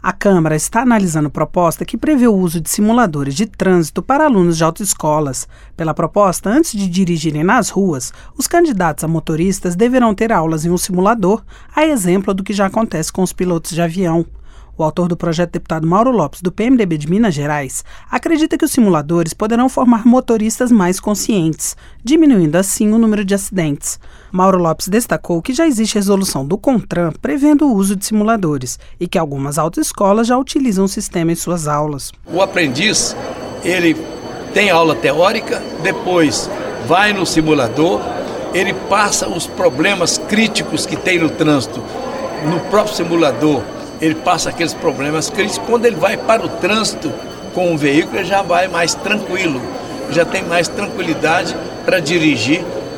A Câmara está analisando proposta que prevê o uso de simuladores de trânsito para alunos de autoescolas. Pela proposta, antes de dirigirem nas ruas, os candidatos a motoristas deverão ter aulas em um simulador, a exemplo do que já acontece com os pilotos de avião. O autor do projeto, deputado Mauro Lopes, do PMDB de Minas Gerais, acredita que os simuladores poderão formar motoristas mais conscientes, diminuindo assim o número de acidentes. Mauro Lopes destacou que já existe resolução do CONTRAN prevendo o uso de simuladores e que algumas autoescolas já utilizam o sistema em suas aulas. O aprendiz, ele tem aula teórica, depois vai no simulador, ele passa os problemas críticos que tem no trânsito no próprio simulador. Ele passa aqueles problemas críticos. Quando ele vai para o trânsito com o veículo, ele já vai mais tranquilo, já tem mais tranquilidade para dirigir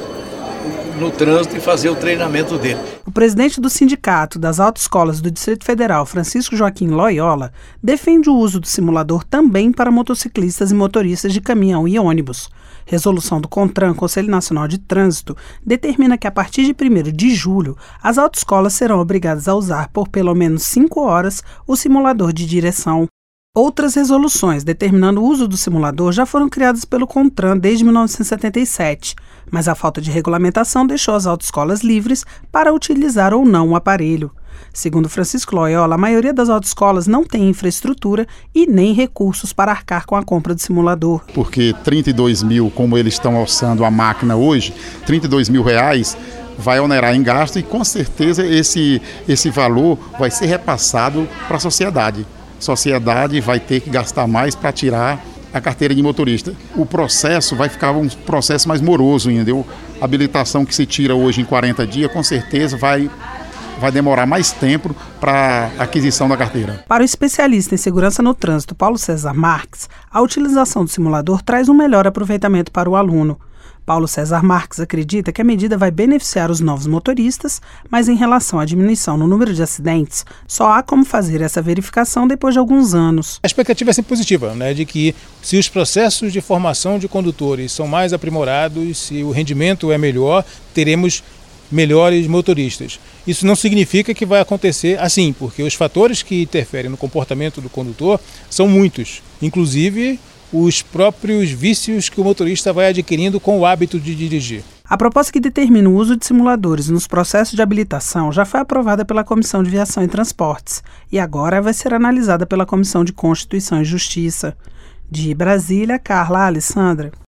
no trânsito e fazer o treinamento dele. O presidente do Sindicato das Autoescolas do Distrito Federal, Francisco Joaquim Loyola, defende o uso do simulador também para motociclistas e motoristas de caminhão e ônibus. Resolução do CONTRAN, Conselho Nacional de Trânsito, determina que a partir de 1º de julho, as autoescolas serão obrigadas a usar por pelo menos 5 horas o simulador de direção. Outras resoluções determinando o uso do simulador já foram criadas pelo CONTRAN desde 1977, mas a falta de regulamentação deixou as autoescolas livres para utilizar ou não o aparelho. Segundo Francisco Loyola, a maioria das autoescolas não tem infraestrutura e nem recursos para arcar com a compra do simulador. Porque 32 mil, como eles estão alçando a máquina hoje, 32 mil reais vai onerar em gasto e com certeza esse valor vai ser repassado para a sociedade. A sociedade vai ter que gastar mais para tirar a carteira de motorista. O processo vai ficar um processo mais moroso, entendeu? A habilitação que se tira hoje em 40 dias, com certeza vai demorar mais tempo para a aquisição da carteira. Para o especialista em segurança no trânsito, Paulo César Marques, a utilização do simulador traz um melhor aproveitamento para o aluno. Paulo César Marques acredita que a medida vai beneficiar os novos motoristas, mas em relação à diminuição no número de acidentes, só há como fazer essa verificação depois de alguns anos. A expectativa é sempre positiva, de que se os processos de formação de condutores são mais aprimorados, se o rendimento é melhor, teremos melhores motoristas. Isso não significa que vai acontecer assim, porque os fatores que interferem no comportamento do condutor são muitos, inclusive os próprios vícios que o motorista vai adquirindo com o hábito de dirigir. A proposta que determina o uso de simuladores nos processos de habilitação já foi aprovada pela Comissão de Viação e Transportes e agora vai ser analisada pela Comissão de Constituição e Justiça. De Brasília, Carla Alessandra.